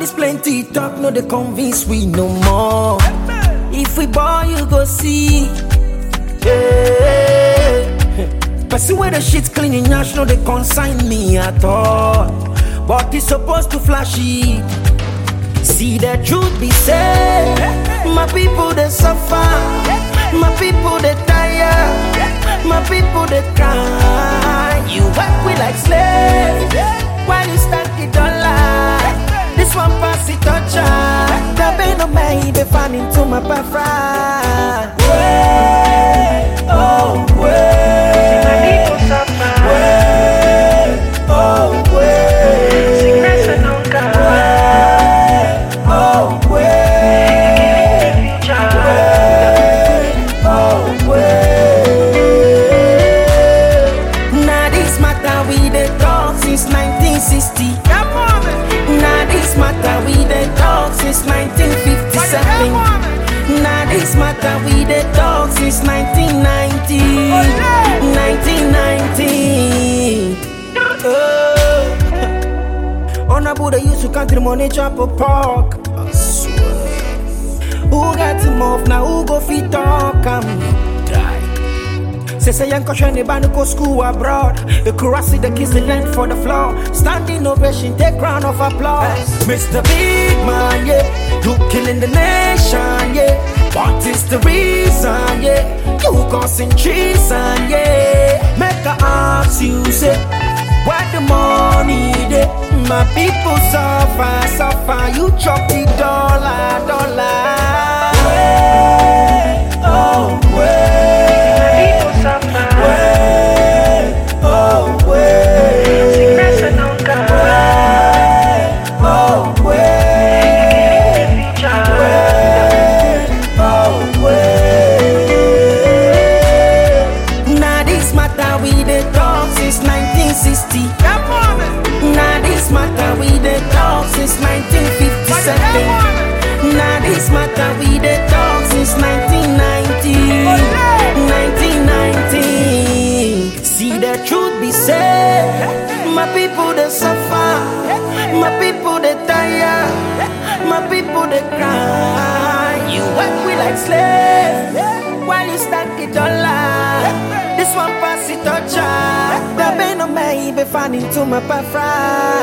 this plenty talk, no they convince we no more. If we ball, you go see. Yeah. Person where the shit's cleaning, yash, no they consign me at all. But it's supposed to flash it. See the truth be said. My people they suffer. My people they tire. My people they cry. You work with like slaves while you stack it dollar. This one pass it toucher. The pain of me be fan into my parfra. Way, oh way. My people suffer. Way, oh way. Sickness and hunger. Way, oh way. Killing the future. Way, oh way. Now this matter we dey talk since 1960. Now this matter we dey talk since 1957. Now this matter we dey talk since 1990. 1990. On a Buddha used to country money chop a pork. I swear. Who got him off now? Who go fit talk? Die. Say young caution the band go school abroad. The curiosity the kids they learn for the floor. Standing ovation, take round of applause. Mr. Big Man, yeah, you killing the nation, yeah. What is the reason, yeah? You causing treason, yeah. Make a ask you, say, where the money, dey? My people suffer, suffer. You chop the dollar. Way, oh way. My people suffer. Way, oh way. Sickness and hunger. Way, oh way. Killing the future. Oh way. Now this matter we dey talk since 1960. Now this matter we dey talk since 1957. Now this matter we dey talk since 1990. 1990. See the truth be said. My people they suffer. My people they tire. My people they cry. You work with like slaves while you stack it dollar. This one pass it toucher. The pain of me be fan into my parfra.